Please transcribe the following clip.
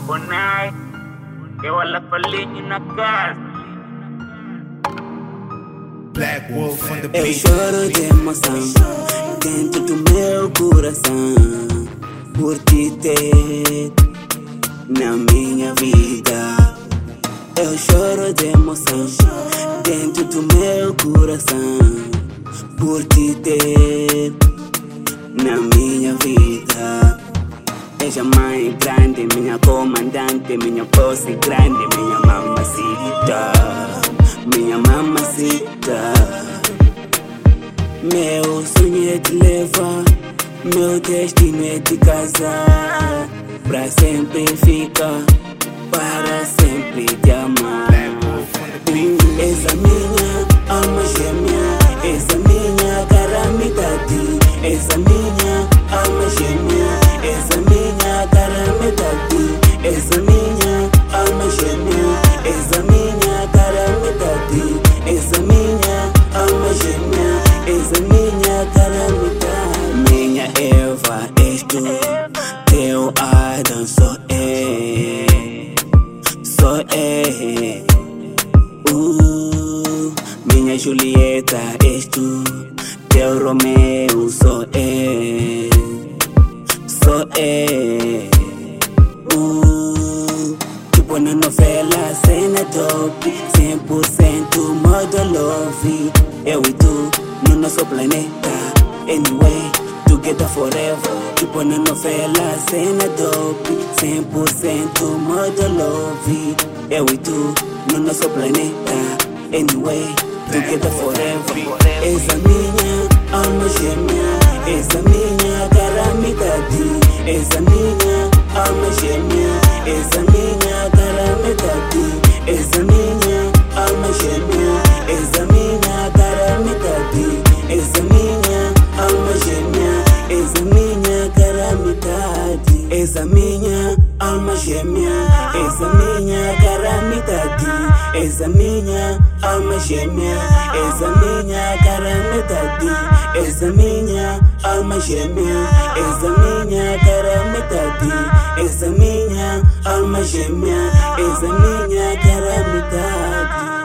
Bonai, eu olho palhinho na casa. Black Wolf on the Eu beat. choro de emoção dentro do meu coração por te ter na minha vida. Eu choro de emoção dentro do meu coração por te ter na minha vida. És a mãe grande, minha comandante, minha posse grande, minha mamacita, minha mamacita. Meu sonho é te levar, meu destino é te casar. Pra sempre ficar, para sempre te amar. És a minha alma gêmea, és a minha cara metade, és a minha alma gêmea, és a minha cara metade, és a minha alma gêmea, és a minha cara metade, és a minha alma gêmea, és a minha cara metade. Minha Eva és tu, teu Adão só é, só é. Minha Julieta és tu, teu Romeu só é, só é. Tipo na novela, cena top, 100% modo love. Eu e tu, no nosso planeta, anyway, together forever. Tipo na novela, cena top, 100% modo love. Eu e tu, no nosso planeta, anyway, together forever. És a minha alma gêmea, és a minha cara metade, és a minha alma gêmea, és a minha cara metade, és a minha alma gêmea, és a minha cara metade, és a minha alma gêmea, és a minha cara metade, és a minha alma gêmea, és a minha cara metade, és a minha alma gêmea, és a minha cara metade, és a minha alma gêmea, és a minha cara metade, és a minha alma gêmea, és a minha cara metade.